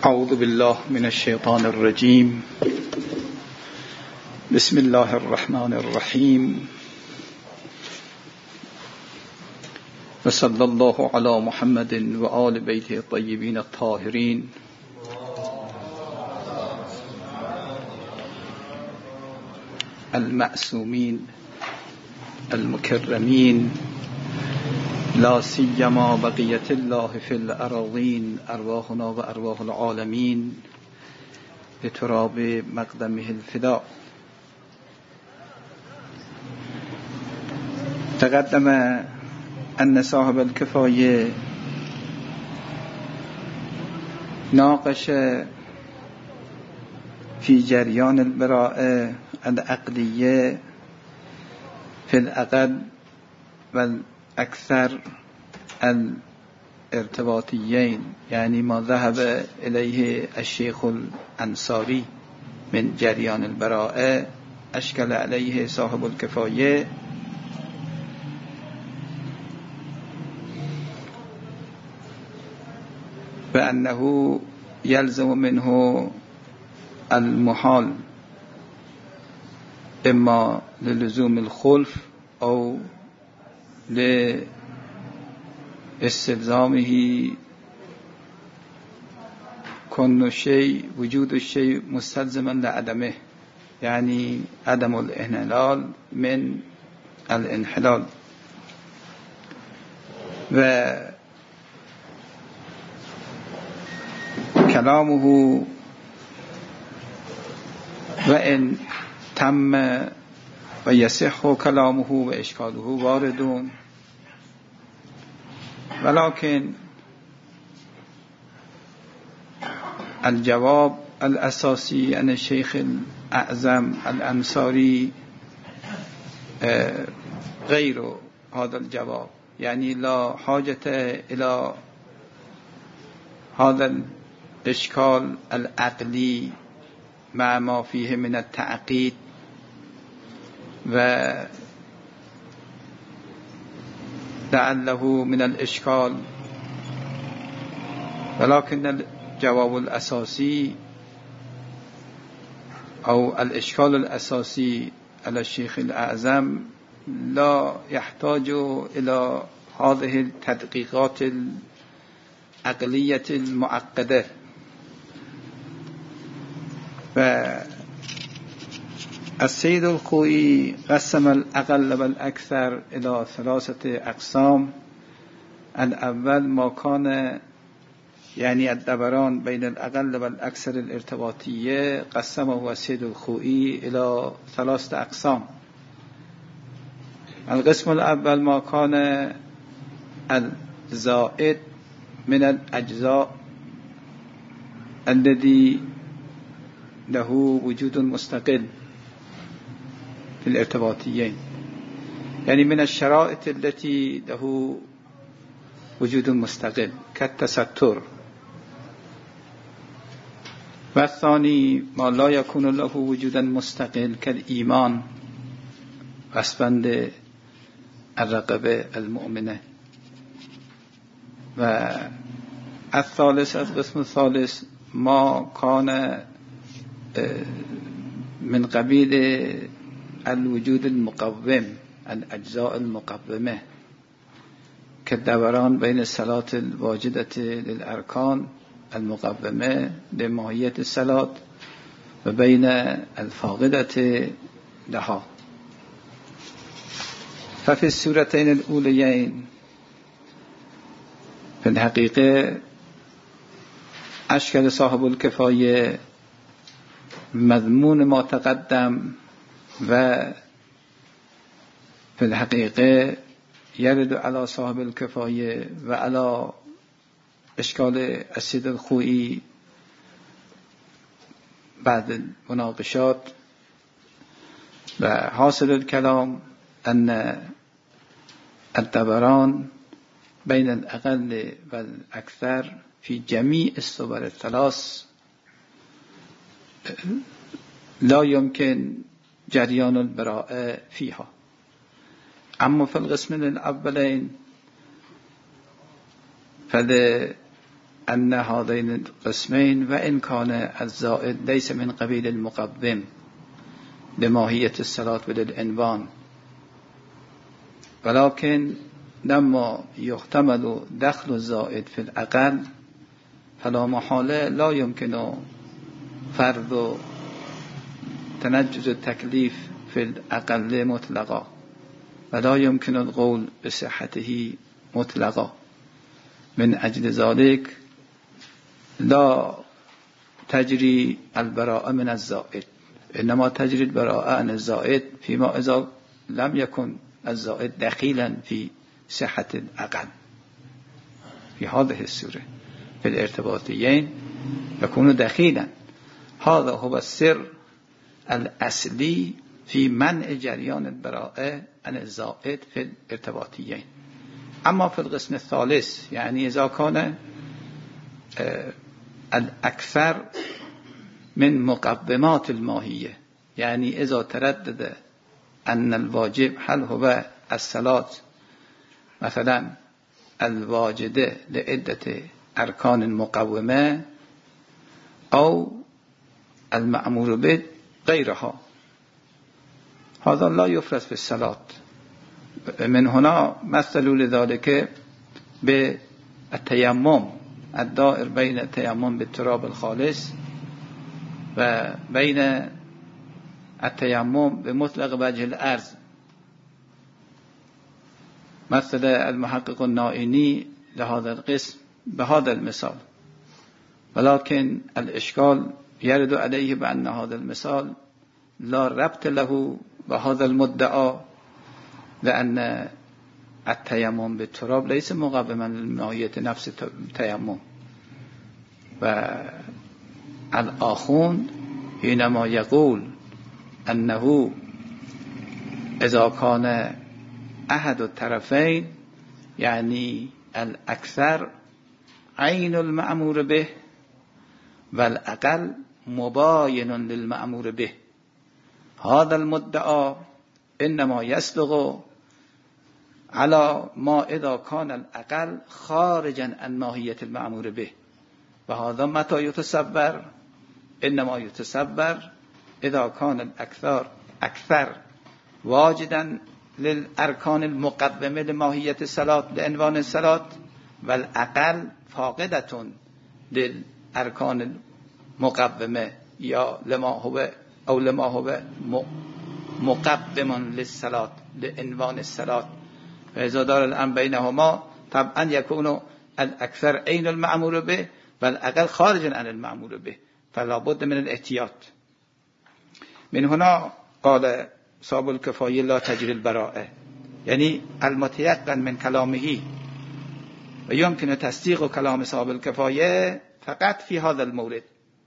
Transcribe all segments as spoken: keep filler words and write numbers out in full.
اعوذ بالله من الشیطان الرجیم. بسم الله الرحمن الرحیم. و صلی الله علی محمد و آل بیته الطیبین الطاهرین. المعصومین المکرمین، لا سیما بقیت الله فی الأراضین، ارواحنا و ارواح العالمین بتراب مقدمه الفداء. تقدم أن صاحب الكفاية ناقش في جريان البراءة العقلية في الأقل والأكثر الارتباطيين، يعني ما ذهب إليه الشيخ الأنصاري من جريان البراءة أشكل عليه صاحب الكفاية بأنه يلزم منه المحال إما للزوم الخلف أو لاستلزامه كون الشيء وجود الشيء مستلزما لعدمه، يعني عدم الانحلال من الانحلال. و كلامه وإن تم ويصح كلامه وإشكاله واردون، ولكن الجواب الأساسي عن الشيخ الأعظم الأنصاري غير هذا الجواب، يعني لا حاجة إلى هذا الإشكال العقلي مع ما فيه من التعقيد و لعله من الإشكال، ولكن الجواب الأساسي أو الإشكال الأساسي على الشيخ الأعظم لا يحتاج إلى هذه التدقيقات العقلية المعقدة. والسيد الخوئي قسم الأقل والأكثر إلى ثلاثة أقسام. الأول ما كان يعني الدوران بين الأقل والأكثر الارتباطية، قسمه السيد الخوئي إلى ثلاثة أقسام. القسم الأول ما كان الزائد من الأجزاء الذي له وجود مستقل في الارتباطيين، يعني من الشرائط التي له وجود مستقل كالتستر. والثاني ما لا يكون له وجودا مستقل كالإيمان، بسبند الرقبة المؤمنة. والثالث القسم الثالث ما كان من قبيل الوجود المقوم، الأجزاء المقومة كالدوران بين الصلاة الواجدة للأركان المقومة لماهية الصلاة وبين الفاقدة لها. ففي السورتين الأوليين في الحقيقة أشكل صاحب الكفاية مضمون ما تقدم، و في الحقيقة يرد على صاحب الكفاية وعلى إشكال السيد الخوئي بعد المناقشات. وحاصل الكلام أن الدوران بين الأقل والأكثر في جميع الصور الثلاث لا يمكن جريان البراءة فيها. أما في القسم الأولين فذا ان هذين القسمين وان كان الزائد ليس من قبيل المقدم لماهية الصلاة وللعنوان، ولكن لما يحتمل دخل الزائد في الأقل فلا محالة لا يمكن فرض تنجز التكليف في الأقل مطلقا، ولا يمكن القول بصحته مطلقا. من أجل ذلك لا تجري البراءة من الزائد، إنما تجري البراءة عن الزائد فيما إذا لم يكن الزائد دخيلا في صحة الأقل. في هذه الصورة في الارتباطيين يكون دخيلا. هذا هو السر الأصلي في منع جريان البراءة عن الزائد في الارتباطيين. أما في القسم الثالث، يعني إذا كان الأكثر من مقدمات الماهية، يعني إذا تردد أن الواجب هل هو الصلاة مثلا الواجدة لعدة أركان مقومة أو المأمور به غيرها، هذا لا يفرض في الصلاة. من هنا مثلوا لذلك بالتيمم الدائر بين التيمم بالتراب الخالص وبين التيمم بمطلق وجه الأرض. مثل المحقق النائني لهذا القسم بهذا المثال، ولكن الإشكال يرد عليه بأن هذا المثال لا ربط له بهذا المدعى، لأن التيمم بالتراب ليس مقوما لماهية نفس التيمم. والآخون حينما يقول أنه إذا كان أحد الطرفين يعني الأكثر عين المأمور به والأقل مباين للمأمور به، هذا المدعى إنما يصدق على ما إذا كان الأقل خارجا عن ماهية المأمور به. وهذا متى يتصبر؟ إنما يتصبر إذا كان الأكثر أكثر واجدا للأركان المقدمة لماهية الصلاة لعنوان الصلاة، والأقل فاقدة للأركان المقدمة يا لما هو أو لما هو مقدم للصلاة لعنوان الصلاة. فإذا دار الأمر بينهما طبعا يكون الأكثر عين المأمور به والأقل خارجا عن المأمور به، فلا بد من الاحتياط. من هنا قال صاحب الكفاية لا تجري البراءة، يعني المتيقن من كلامه ويمكن تصديق كلام صاحب الكفاية فقط في هذا المورد،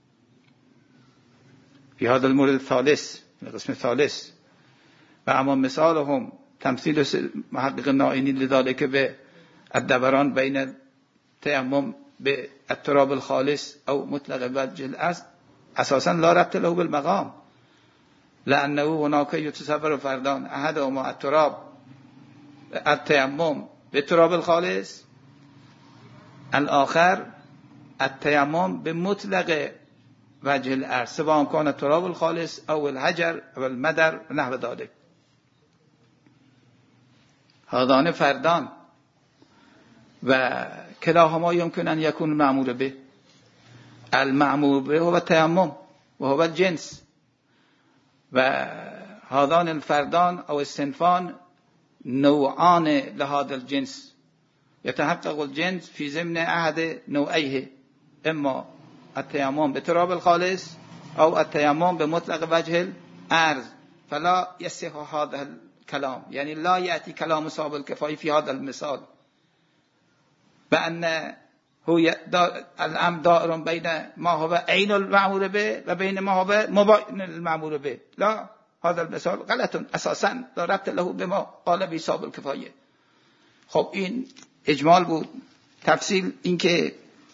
في هذا المورد الثالث القسم الثالث. وأما مثالهم تمثيل محقق النائني لذلك بالدوران بين التيمم بالتراب الخالص أو مطلق وجه الأرض أساسا لا ربط له بالمقام، لأنه هناك يتصور فردان أحدهما التراب التيمم بالتراب الخالص، الآخر التيمم بمطلق وجه الأرض سواء كان التراب الخالص أو الحجر أو المدر نحو ذلك. هذان فردان وكلاهما يمكن أن يكون مأمور به. المأمور به هو التيمم وهو الجنس، وهذان الفردان أو الصنفان نوعان لهذا الجنس، يتحقق الجنس في ضمن أحد نوعيه، إما التيمم بتراب الخالص أو التيمم بمطلق وجه الأرض. فلا يصح هذا الكلام، يعني لا يأتي كلام صاحب الكفاية في هذا المثال بأن هو الأمر دائر بين ما هو عين المأمور به وبين ما هو مباين المأمور به. لا، هذا المثال غلط أساسا، لا ربط له بما قال به صاحب الكفاية. خب این اجمال بود. تفصیل این که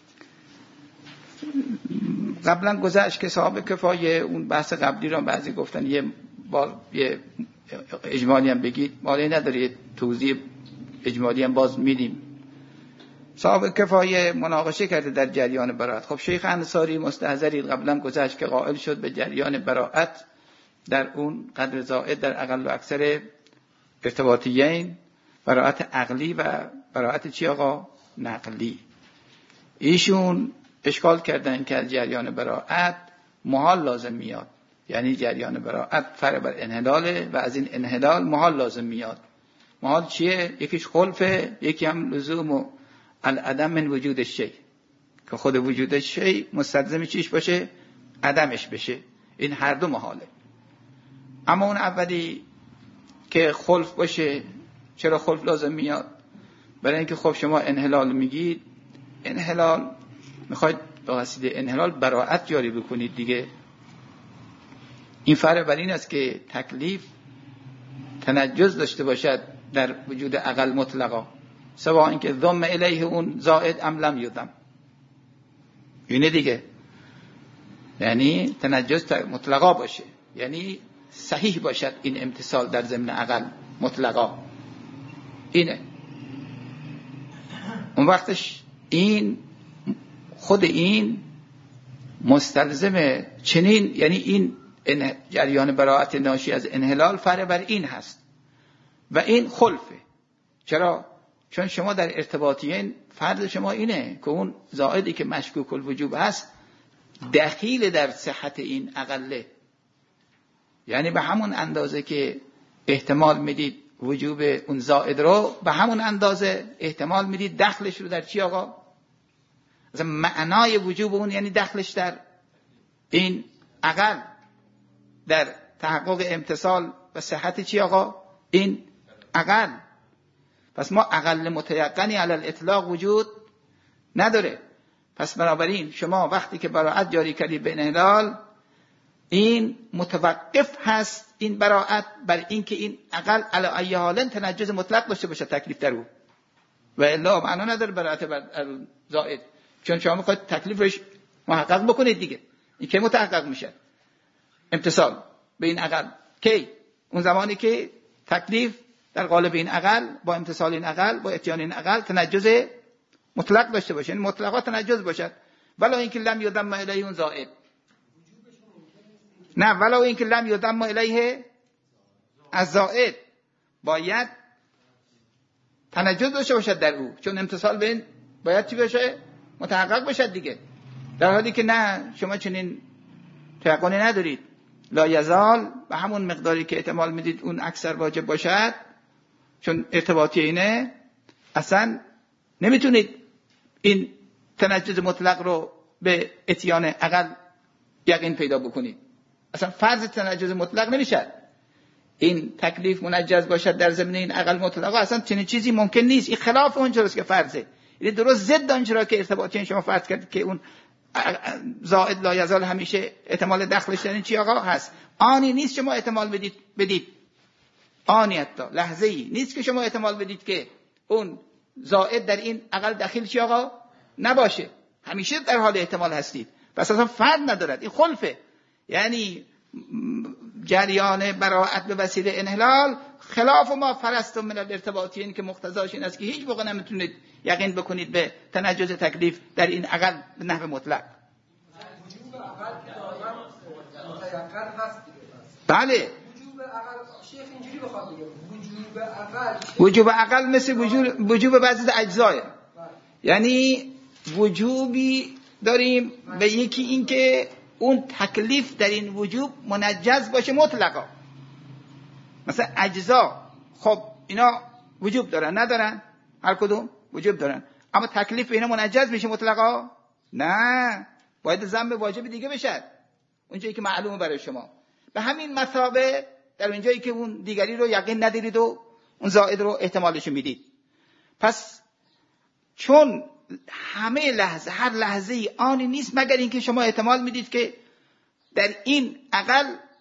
قبلا گذشت که صاحب کفایه اون بحث قبلی را بعضی گفتن یه بار یه اجمالی هم بگید، مالی نداره توضیح اجمالی هم باز میدیم. صاحب کفایه مناقشه کرده در جریان براءت. خب شیخ انصاری مستحضری قبلا گذشت که قائل شد به جریان براءت در اون قدر زائد در اقل و اکثر ارتباطیین، براءت عقلی و براءت چی آقا؟ نقلی. ایشون اشکال کردن که از جریان براءت محال لازم میاد، یعنی جریان براءت فرع بر انحلاله و از این انحلال محال لازم میاد. محال چیه؟ یکیش خلفه، یکی هم لزوم العدم من وجود شی، که خود وجود شی مستلزم چیش باشه؟ عدمش بشه. این هر دو محاله. اما اون اولی که خلف باشه، چرا خلف لازم میاد؟ برای اینکه خب شما انحلال میگید، انحلال میخواید به وسیله انحلال براءت جاری بکنید دیگه. این فرع بر این است که تکلیف تنجز داشته باشد در وجود عقل مطلقا، سواء اینکه ضم الیه اون زائد ام لم یضم. اینه دیگه، یعنی تنجز مطلقا باشه، یعنی صحیح باشد این امتصال در ضمن عقل مطلقا. اینه اون وقتش این خود این مستلزم چنین، یعنی این جریان براءت ناشی از انحلال فرع بر این هست و این خلفه. چرا؟ چون شما در ارتباطیین فرض شما اینه که اون زائدی که مشکوک الوجوب هست دخیل در صحت این اقله، یعنی به همون اندازه که احتمال میدید وجوب اون زائد رو، به همون اندازه احتمال میدید دخلش رو در چی آقا؟ مثلا معنای وجوب اون یعنی دخلش در این عقل، در تحقق امتصال و صحت چی آقا؟ این عقل. پس ما عقل متیقنی علی الاطلاق وجود نداره. پس بنابراین شما وقتی که براءت جاری کردی به انحلال، این متوقف هست این براءت بر این که این عقل علی ای حال تنجز مطلق داشته باشه تکلیف در او، و الا معنا نداره براءت بر زائد، چون شما میخواید تکلیفش محقق بکنید دیگه. این که متحقق میشه امتصال به این عقل کی؟ اون زمانی که تکلیف در قالب این عقل با امتصال این عقل با اتیان این عقل تنجز مطلق داشته باشه، این مطلقات تنجز باشد، ولو اینکه لم یضم الیه اون زائد. نه، ولو اینکه لم یضم الیه از زائد باید تنجز داشته باشد در او، چون امتصال به این باید چی بشه؟ متحقق باشد دیگه. در حالی که نه، شما چنین تیقنی ندارید، لا یزال به همون مقداری که احتمال میدید اون اکثر واجب باشد، چون ارتباطی اینه، اصلا نمیتونید این تنجز مطلق رو به اتیان عقل یقین پیدا بکنید. اصلا فرض تنجز مطلق نمیشه این تکلیف منجز باشد در ضمن این عقل مطلق، اصلا چنین چیزی ممکن نیست. این خلاف اونجاست که فرضه، این درست ضد آنچه که ارتباطی شما فرض کرد که اون زائد لا یزال همیشه احتمال دخلش در این چی آقا هست. آنی نیست شما احتمال بدید بدید آنی حتی لحظه ای نیست که شما احتمال بدید که اون زائد در این عقل دخیل چی آقا نباشه، همیشه در حال احتمال هستید. پس اصلا فرق ندارد، این خلفه. یعنی جریان براءت به وسیله انحلال خلاف ما فرستم من الارتباطیین که مقتضاش این است که هیچ موقع نمیتونید یقین بکنید به تنجز تکلیف در این عقل به نحو مطلق. وجوب عقل متیقن هست دیگه. بله، وجوب عقل شیخ اینجوری بخواد بگه وجوب عقل وجوب عقل مثل وجوب وجوب بعضی اجزای، یعنی وجوبی داریم به یکی این که اون تکلیف در این وجوب منجز باشه مطلقا. مثلا اجزا خب اینا وجوب دارن ندارن؟ هر کدوم وجوب دارن، اما تکلیف اینا منجز میشه مطلقا؟ نه، باید ذنب واجب دیگه بشه اونجایی که معلومه برای شما. به همین مثابه در اونجایی که اون دیگری رو یقین ندارید و اون زائد رو احتمالش میدید. پس چون همه لحظه هر لحظه ای آنی نیست مگر اینکه شما احتمال میدید که در این عقل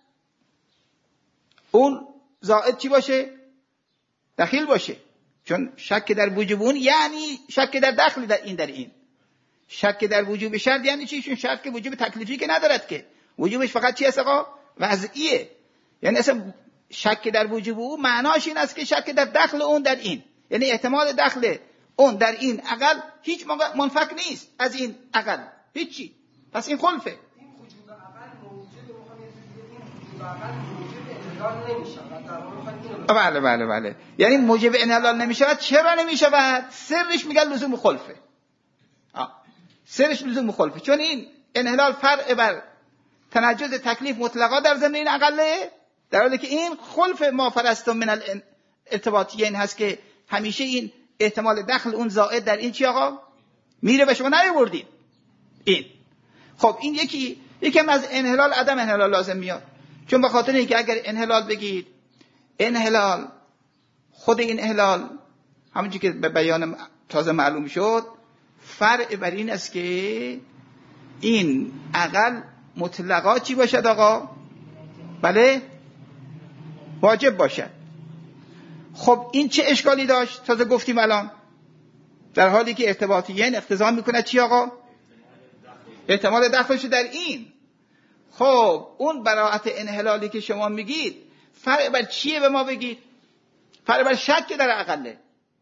اون زائد چی باشه؟ دخیل باشه. چون شک در وجوب اون یعنی شک در دخل در این در این. شک در وجوب شرط یعنی چی؟ چون شرط که وجوب تکلیفی که ندارد، که وجوبش فقط چی است آقا؟ وضعیه. یعنی اصلا شک در وجوب اون معناش این است که شک در دخل اون در این، یعنی احتمال دخل اون در این عقل هیچ موقع منفک نیست از این عقل هیچی. پس این خلفه. این وجود عقل موجب میخوام این وجود عقل موجب انحلال نمیشه. بله بله بله یعنی موجب انحلال نمیشه. چرا نمیشه؟ سرش میگن لزوم خلفه. آه. سرش لزوم خلفه، چون این انحلال فرع بر تنجز تکلیف مطلقا در ضمن این عقله، در حالی که این خلف ما فرستم من الارتباطیه این هست که همیشه این احتمال دخل اون زائد در این چی آقا میره و شما نیاوردید این. خب این یکی یکم از انحلال عدم انحلال لازم میاد، چون به خاطر اینکه اگر انحلال بگید انحلال خود این انحلال همونجوری که به بیان تازه معلوم شد فرع بر این است که این عقل مطلقا چی باشد آقا؟ بله واجب باشد. خب این چه اشکالی داشت؟ تازه گفتیم الان در حالی که ارتباطیین اقتضا میکنه چی آقا؟ احتمال دخلش در این. خب اون براعت انحلالی که شما میگید فرع بر چیه به ما بگید؟ فرع بر شک در عقله.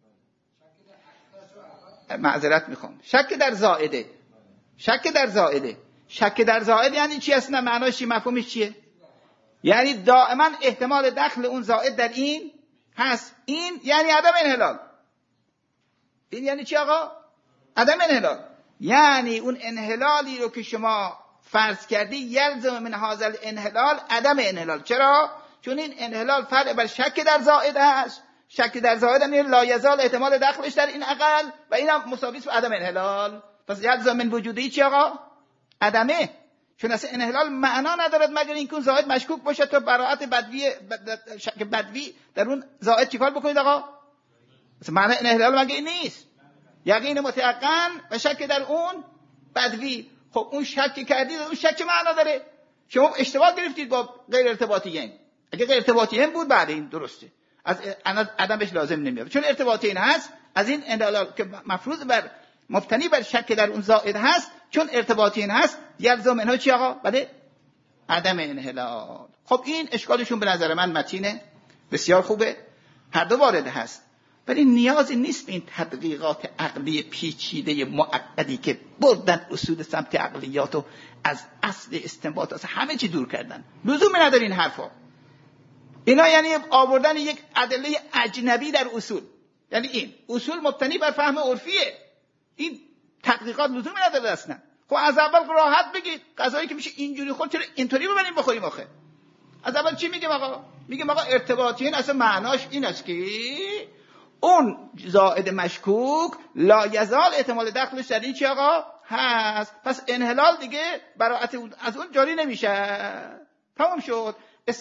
معذرت میخوام، شک در زائده. شک در زائده. شک در زائد یعنی چی اصلا؟ معناش چی؟ مفهومش چیه؟ یعنی دائما احتمال دخل اون زائد در این هست. این یعنی عدم انحلال. این یعنی چی آقا؟ عدم انحلال. یعنی اون انحلالی رو که شما فرض کردی یلزم من هذا الانحلال عدم انحلال. چرا؟ چون این انحلال فرع بر شک در زائد هست. شک در زائد یعنی لا یزال احتمال دخلش در این عقل و اینم مساوی است با عدم انحلال. پس یلزم من وجودی چی آقا؟ عدمه. چون اصلا انحلال معنا ندارد مگر اینکه اون زائد مشکوک باشه تا براعت بدوی شک بدوی در اون زائد چیکار بکنید آقا؟ اصلا معنی انحلال مگر این نیست. یقین متیقن و شک در اون بدوی. خب اون شک کردید اون شک چه معنا داره؟ شما اشتباه گرفتید با غیر ارتباطیین. اگه غیر ارتباطیین بود بعد این درسته، از عدمش لازم نمیاد. چون ارتباطیین هست از این انحلال که مفروض بر مبتنی بر شک در اون زائد هست، چون ارتباطیین هست یلزم منها چی آقا؟ بله عدم انحلال. خب این اشکالشون به نظر من متینه، بسیار خوبه، هر دو وارد هست، ولی نیازی نیست به این تدقیقات عقلی پیچیده معقدی که بردن اصول سمت عقلیات و از اصل استنباط از همه چی دور کردن. لزومی نداره این حرفا. اینا یعنی آوردن یک ادله اجنبی در اصول. یعنی این اصول مبتنی بر فهم عرفیه، این تحقیقات لزومی نداره اصلا. خب از اول راحت بگید غذایی که میشه اینجوری خود چرا اینطوری ببریم بخوریم آخه؟ از اول چی میگیم آقا؟ میگیم آقا ارتباطیین اصلا معناش این است که اون زائد مشکوک لا یزال احتمال دخلش در این چی آقا هست. پس انحلال دیگه براعت از اون جاری نمیشه. تمام شد.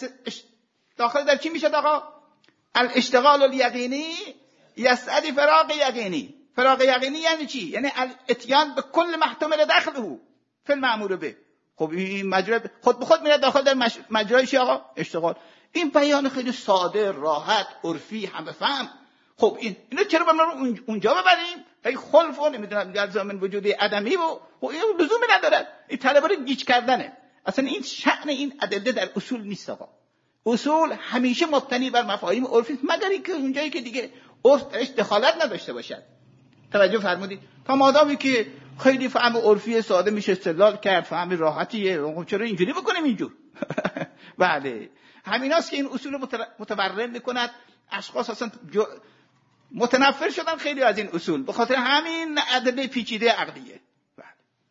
داخل در چی میشه آقا؟ الاشتغال الیقینی یستدعی فراغ یقینی. فراغ یقینی یعنی چی؟ یعنی الاتیان به کل محتمل دخله فی المأمور به. خب این مجرا خود به خود میره داخل در مش... مجرای چی آقا؟ اشتغال. این بیان خیلی ساده، راحت، عرفی، همه فهم. خب این اینو چرا برام اونجا ببریم؟ هی خلف و نمیدونم یلزم من وجودی عدمی و خب این لزومی نداره. این طلبه رو گیج کردنه. اصلا این شأن این ادله در اصول نیست آقا. اصول همیشه مبتنی بر مفاهیم عرفی مگر اینکه اونجایی که دیگه عرف درش دخالت نداشته باشد. توجه فرمودید؟ تا مادامی که خیلی فهم عرفی ساده میشه استدلال کرد، فهم راحتیه، خب چرا اینجوری بکنیم اینجور؟ بله همیناست که این اصول متورم میکند. اشخاص اصلا جو... متنفر شدن خیلی از این اصول به خاطر همین ادله پیچیده عقلیه. بله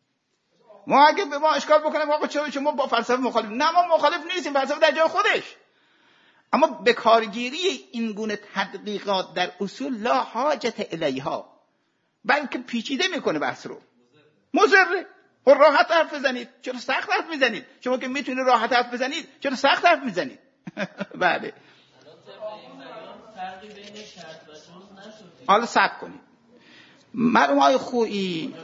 ما اگه به ما اشکال بکنیم آقا چرا شما با فلسفه مخالف؟ نه ما مخالف نیستیم، فلسفه در جای خودش، اما به کارگیری این گونه تدقیقات در اصول لا حاجت الیها، بلکه پیچیده میکنه بحث رو، مضره. خب راحت حرف بزنید، چرا سخت حرف میزنید؟ شما که میتونید راحت حرف بزنید چرا سخت حرف میزنید؟ بله حالا صبر کنید. مرحوم آقای خویی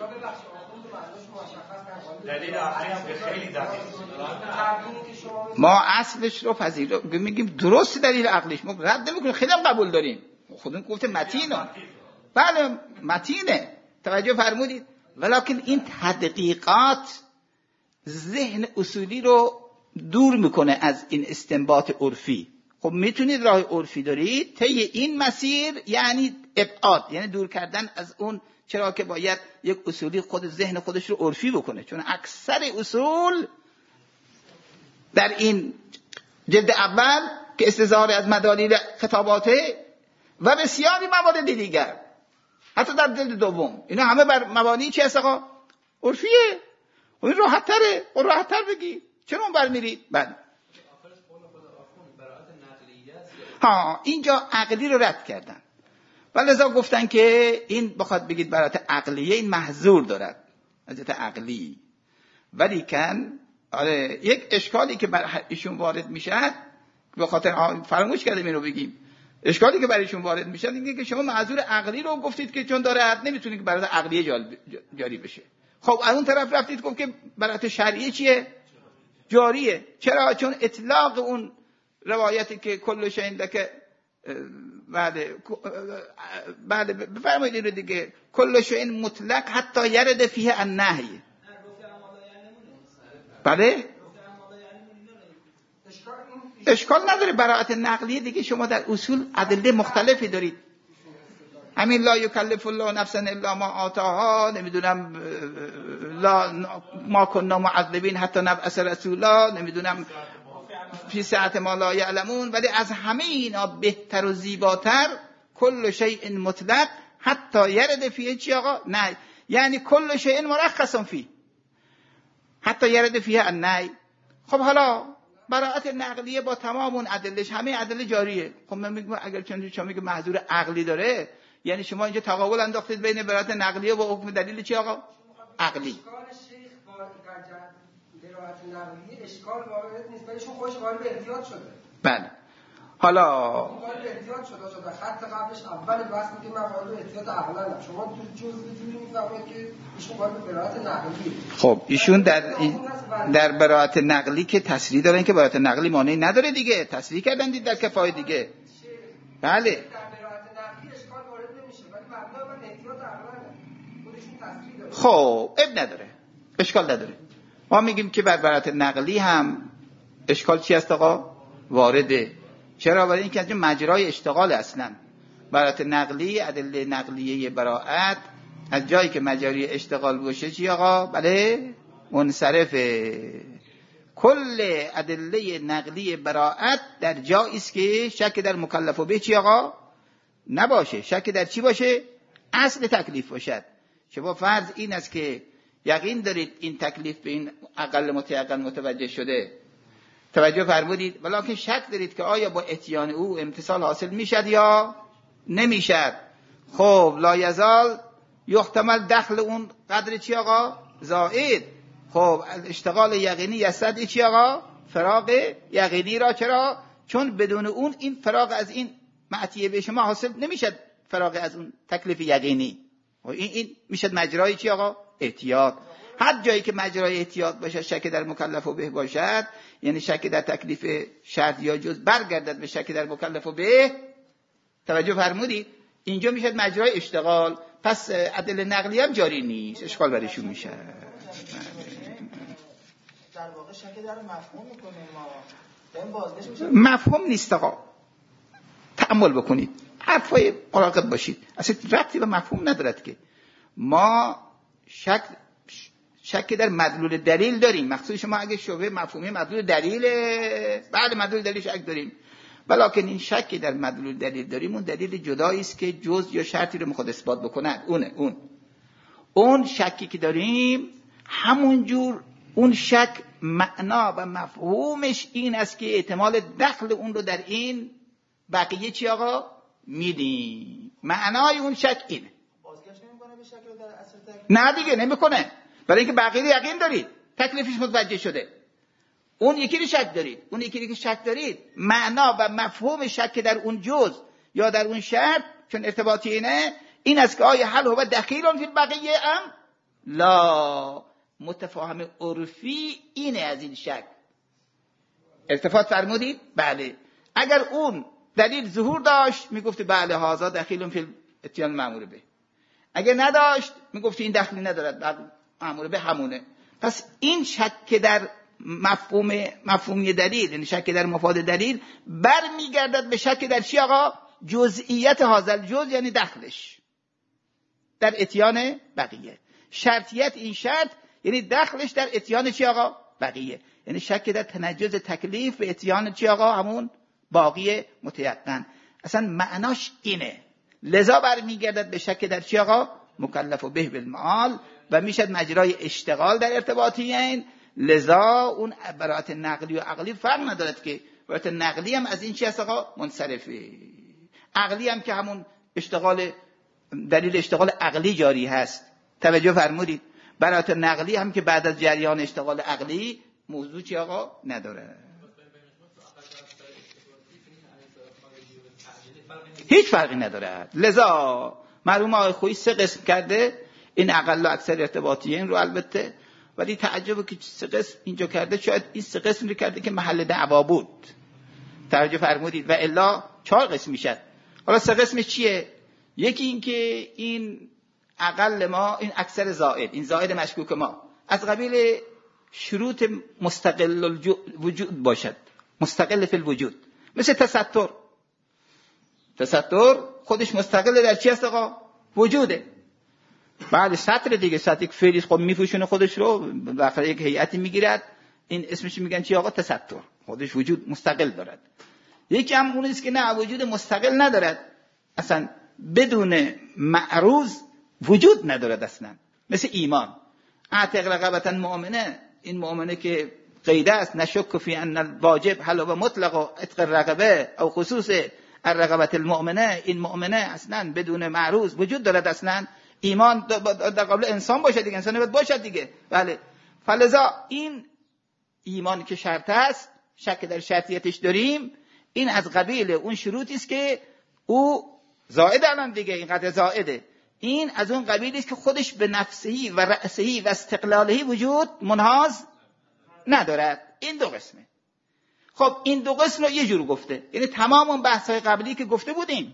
ما اصلش رو پذیر میگیم درست دلیل عقلیش ما رد نمیکنیم، خیلی هم قبول داریم، خودمون گفته متینه. بله متینه، توجه فرمودید. ولیکن این تدقیقات ذهن اصولی رو دور میکنه از این استنباط عرفی. خب میتونید راه عرفی دارید، طی این مسیر یعنی ابعاد، یعنی دور کردن از اون. چرا که باید یک اصولی خود ذهن خودش رو عرفی بکنه، چون اکثر اصول در این جلد اول که استظهار از مدالیل خطاباته و بسیاری موارد دیگر، حتی در جلد دوم، اینا همه بر مبانی چی هست آقا؟ عرفیه. و این راحت تره، و راحت تر بگی چرا اون برمیرید؟ بعد ها اینجا عقلی رو رد کردن و لذا گفتن که این بخواد بگید برات عقلیه، این محظور دارد از جهت عقلی. ولی کن آره یک اشکالی که بر ایشون وارد میشد، به خاطر فراموش کردیم اینو بگیم، اشکالی که برای ایشون وارد میشد اینه که شما معذور عقلی رو گفتید که چون داره حد نمیتونه که برات عقلیه جاری بشه. خب از اون طرف رفتید گفت که برات شرعیه چیه؟ جاریه. چرا؟ چون اطلاق اون روایتی که کل شیء لک بعد بعد بفرمایید اینو دیگه، کل شیء مطلق حتی یرد فیه النهی. بله اشکال نداره. براءت نقلیه دیگه شما در اصول ادله مختلفی دارید. همین لا یکلف الله نفسا الا ما آتاها، نمیدونم لا ما کنا معذبین حتی نبعث رسولا، نمیدونم فی ساعت ما لا یعلمون. ولی از همه اینا بهتر و زیباتر کل شیء مطلق حتی یرد فیه چی آقا؟ نه، یعنی کل شیء مرخص فیه حتی یرد فیه النهی. خب حالا براءت نقلیه با تمام اون ادلهش همه ادله جاریه. خب من میگم اگر چون شما میگه محظور عقلی داره، یعنی شما اینجا تقابل انداختید بین براءت نقلیه و حکم دلیل چی آقا؟ عقلی. اشکال شیخ با براءت نقلیه اشکال وارد نیست، ولی چون خودش وارد احتیاط شده. بله حالا وارد احتیاط شده شده خط قبلش اول بحث میگه من وارد احتیاط عقلا نه، شما تو جزئی میفهمید که ایشون وارد براءت نقلیه. خب ایشون در در براءت نقلی که تصریح دارن که براءت نقلی مانعی نداره دیگه، تصریح کردن دید در کفایه دیگه. بله خب اب نداره، اشکال نداره. ما میگیم که بر براءت نقلی هم اشکال چی است آقا؟ وارده. چرا؟ برای اینکه از مجرای اشتغال اصلا براءت نقلی، ادله نقلیه براءت از جایی که مجاری اشتغال باشه چی آقا؟ بله منصرفه. کل ادله نقلی براءت در جایی است که شک در مکلف به چی آقا نباشه، شک در چی باشه؟ اصل تکلیف باشد. شما فرض این است که یقین دارید این تکلیف به این اقل متیقن متوجه شده، توجه فرمودید، ولیکن شک دارید که آیا با اتیان او امتصال حاصل میشد یا نمیشد. خب لا یزال یحتمل دخل اون قدر چی آقا؟ زائد. خب اشتغال یقینی یصد چی آقا؟ فراغ یقینی را. چرا؟ چون بدون اون این فراغ از این معطیه به شما حاصل نمیشد، فراغ از اون تکلیف یقینی. این این میشد مجرای چی آقا؟ احتیاط. هر جایی که مجرای احتیاط باشه، شک در مکلف و به باشد، یعنی شک در تکلیف شرط یا جز برگردد به شک در مکلف و به. توجه فرمودید؟ اینجا میشد مجرای اشتغال. پس ادله نقلی هم جاری نیست، اشکال برایشون میشه. در واقع شک در مفهوم میکنه ما. این بازگشت میشه مفهوم نیست آقا. تأمل بکنید، حرفای مراقب باشید، اصلا ربطی به مفهوم ندارد که. ما شک شک در مدلول دلیل داریم. مقصود شما اگه شبهه مفهومی مدلول دلیل، بعد مدلول دلیل شک داریم، ولیکن این شک در مدلول دلیل داریم، اون دلیل جدایی است که جز یا شرطی رو میخواد اثبات بکنه. اونه اون اون شکی که داریم همون جور اون شک معنا و مفهومش این است که احتمال دخل اون رو در این بقیه چی آقا میدیم. معنای اون شک اینه. بازگشت نمیکنه به شک رو در اصل تکلیف؟ نه دیگه نمیکنه، برای اینکه بقیه یقین دارید، تکلیفش متوجه شده. اون یکی رو شک دارید، اون یکی رو که شک دارید، معنا و مفهوم شک در اون جز یا در اون شرط چون ارتباطی اینه، این است که آیا هل هو دخیل فی البقیه ام لا. متفاهم عرفی اینه از این شک. التفات فرمودید؟ بله. اگر اون دلیل ظهور داشت میگفتی بله هذا دخیل فی الاتیان مأمور به. اگر نداشت میگفتی این دخلی ندارد، مأمور به همونه. پس این شک در مفهوم مفهومی دلیل، یعنی شک در مفاد دلیل، برمیگردد به شک در چی آقا؟ جزئیت هازل جز، یعنی دخلش در اتیان بقیه. شرطیت این شرط یعنی دخلش در اتیان چی آقا؟ بقیه. یعنی شک در تنجز تکلیف به اتیان چی آقا؟ همون باقی متیقن. اصلا معناش اینه. لذا برمیگردد به شک در چی آقا؟ مکلف و به بالمعال و میشد مجرای اشتغال در ارتباطیین. لذا اون برات نقلی و عقلی فرق ندارد که برات نقلی هم از این چی هست آقا؟ منصرفه. عقلی هم که همون اشتغال دلیل اشتغال عقلی جاری هست. توجه فرمودید؟ برات نقلی هم که بعد از جریان اشتغال عقلی موضوع چی آقا؟ نداره. هیچ فرقی نداره. لذا مرحوم آقای خویی سه قسم کرده، این اقل و اکثر ارتباطیین رو البته، ولی تعجبه که سه قسم اینجا کرده، شاید این سه قسم رو کرده که محل دعوا بود. توجه فرمودید؟ و الا چهار قسم میشد. حالا سه قسم چیه؟ یکی این که این اقل ما، این اکثر زائد، این زائد مشکوک ما از قبیل شروط مستقل الوجود باشد، مستقل فی الوجود، مثل تستر. تستر خودش مستقل در چی هست آقا؟ وجوده. بعد سطر دیگه، سطر یک فعلی خب میفوشونه خودش رو، بالاخره یک هیئتی میگیرد، این اسمش میگن چی آقا؟ تستر. خودش وجود مستقل دارد. یکی هم اون است که نه، وجود مستقل ندارد، اصلا بدون معروض وجود ندارد اصلا، مثل ایمان. اعتق رقبتا مؤمنه، این مؤمنه که قیده است، نشک فی ان الواجب حل و مطلق و عتق الرقبه او خصوص الرقبه المؤمنه، این مؤمنه اصلا بدون معروض وجود دارد اصلا. ایمان در قبل انسان باشه دیگه، انسان باید باشد دیگه. بله. فلذا این ایمان که شرط است، شک در شرطیتش داریم، این از قبیل اون شروطی است که او زائد الان دیگه، اینقدر زائده. این از اون قبیلی است که خودش به نفسهی و رأسهی و استقلالهی وجود منحاز ندارد. این دو قسمه. خب این دو قسم رو یه جور گفته، یعنی تمام اون بحث‌های قبلی که گفته بودیم،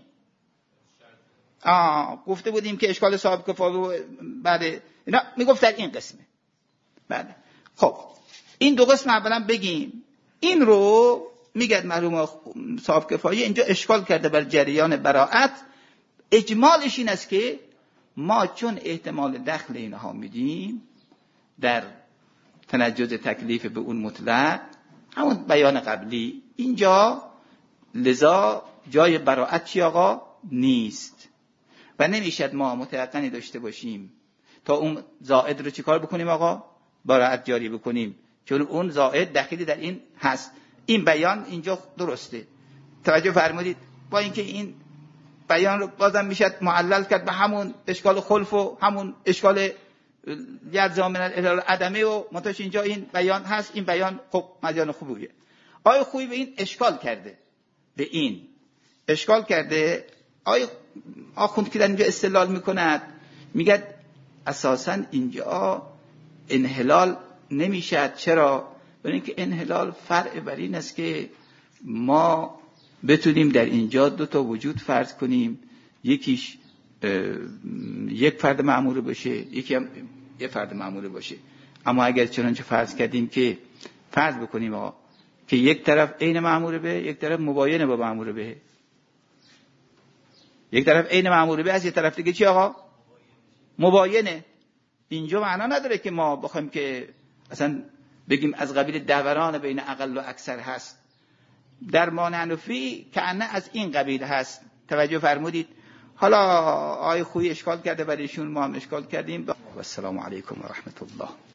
آه گفته بودیم که اشکال صاحب کفایه بعد اینا میگفت در این قسمه. بله. خب این دو قسم اولا بگیم. این رو میگه مرحوم صاحب کفایه اینجا اشکال کرده بر جریان براءت. اجمالش این است که ما چون احتمال دخل اینها میدیم در تنجز تکلیف به اون مطلق، همون بیان قبلی، اینجا لذا جای براءت چی آقا؟ نیست. و نمیشد ما متیقنی داشته باشیم تا اون زائد رو چیکار بکنیم آقا؟ براءت جاری بکنیم، چون اون زائد دخیلی در این هست. این بیان اینجا درسته. توجه فرمودید؟ با اینکه این بیان رو بازم میشد معلل کرد به همون اشکال خلف و همون اشکال یلزم من الالهه عدمه و منتهش اینجا این بیان هست. این بیان خب بیان خوبیه. آیا خوبی به این اشکال کرده؟ به این اشکال کرده. آیا آخوند که در اینجا استدلال میکند، میگه اساساً اینجا انحلال نمیشد. چرا؟ برای اینکه انحلال فرع بر این است که ما بتونیم در اینجا دو تا وجود فرض کنیم، یکیش یک فرد معموله باشه، یکی هم یک فرد معموله باشه. اما اگر چنانچه فرض کردیم که فرض بکنیم آقا که یک طرف عین معموله به، یک طرف مباینه با معموله به، یک طرف عین معموله به از یک طرف دیگه چی آقا؟ مباینه. اینجا معنا نداره که ما بخوایم که اصلا بگیم از قبیل دوران بین اقل و اکثر هست. در ما حنفی که انه از این قبیل هست. توجه فرمودید؟ حالا آیه خویی اشکال کرده، ولی ایشون ما هم اشکال کردیم. و السلام علیکم و رحمت الله.